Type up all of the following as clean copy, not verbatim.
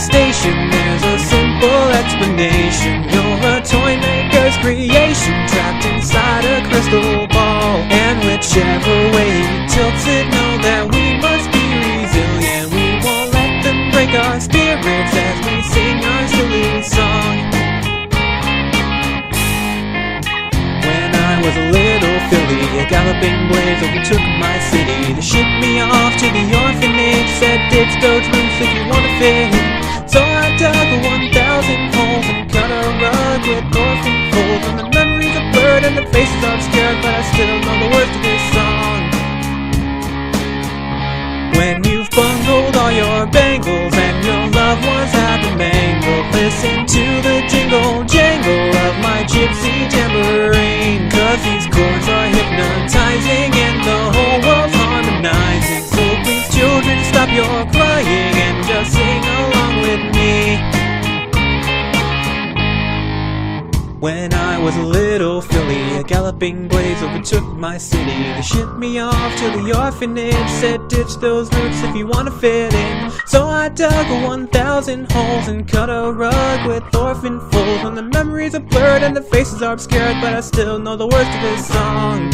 devastation, there's a simple explanation. You're a toy maker's creation, trapped inside a crystal ball. And whichever way he tilts it, know that we must be resilient. We won't let them break our spirits as we sing our silly song. When I was a little filly, a galloping blaze overtook my city. They shipped me off to the orphanage, said ditch those roots if you wanna fit in. So I dug 1,000 holes and cut a rug with orphan folds. And the memories are blurred and the faces are obscured, but I still know the words to this song. When you've bungled all your bangles and your loved ones have been mangled, listen to the jingle jangle of my gypsy tambourine. Cause these chords are hypnotizing and the whole world's harmonizing. So please children, stop your crying and just sing along with me. When I was a little filly, a galloping blaze overtook my city. They shipped me off to the orphanage, said ditch those roots if you wanna fit in. So I dug 1,000 holes and cut a rug with orphan folds. And the memories are blurred and the faces are obscured, but I still know the words to this song.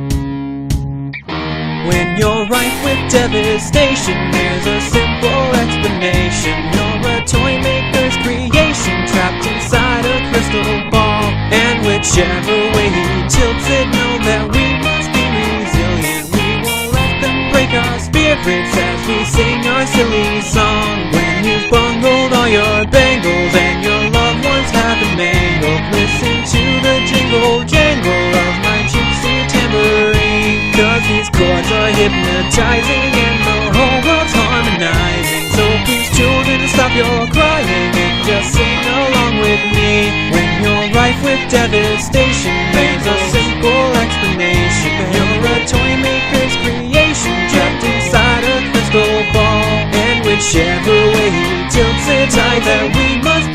When you're rife with devastation, there's a simple explanation. You're a toy maker's creation, trapped inside a crystal ball. And whichever way he tilts it, know that we must be resilient. We won't let them break our spirits as we sing our silly song. When you've bungled all your bangles and your loved ones have been mangled, listen to the jingle jangle of my gypsy tambourine. Cause these chords are hypnotizing and the whole world's harmonizing. So please children, stop your crying and just sing along with me. When you're rife with devastation, there's a simple explanation. You're a toy maker's creation, trapped inside a crystal ball. And whichever way he tilts it, I that we must